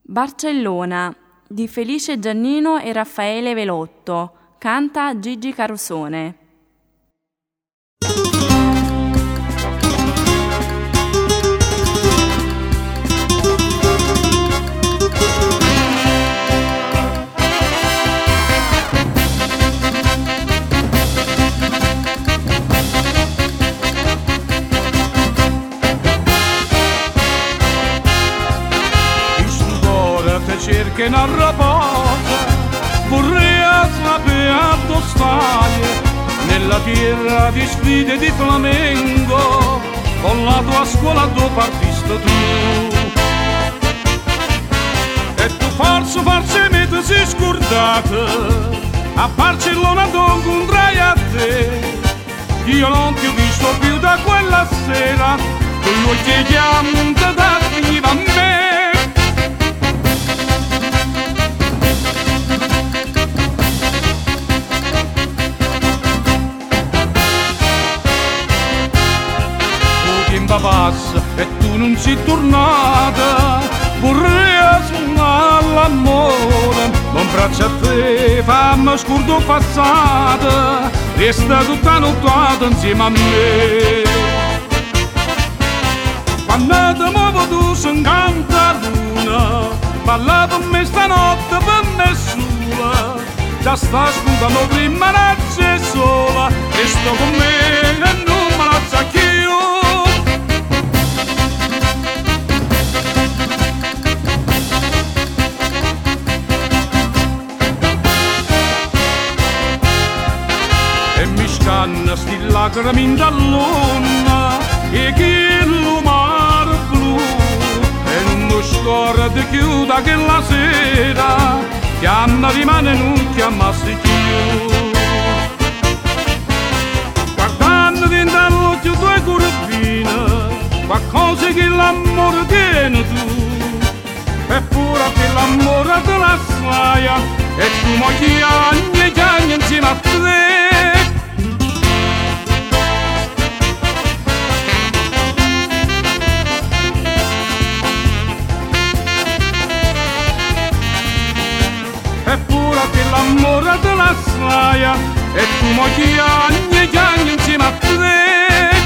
Barcellona di Felice Giannino e Raffaele Velotto. Canta Gigi Carusone. Cerca una raposa, vorrei sapere dove stai, nella terra di sfide di flamenco, con la tua scuola dove partiste tu. E tu forse mi ti sei scordata, a Barcellona dove incontrai a te. Io non ti ho visto più da quella sera, con gli occhi chiamano da veniva a me. Passa e tu non sei tornata, vorrei suonare l'amore, ma un braccio a te fammi scurdo passata, resta tutta nottata insieme a me. Quando ti muovo tu si incanta luna, parla per me stanotte per me sola, già sta ascoltando prima la c'è sola, resto con me e non me la sa più. Sti lacrime in dall'onna e che il mare blu e non mi scordo più da quella sera che Anna rimane non chiamasse più. Guardando dentro all'occhio tue curvine qualcosa che l'amore tiene tu, eppure che l'amore te la saia e tu mogli anni insieme a te. Eppure che l'amore te la saia e tu mogli anni insieme a te.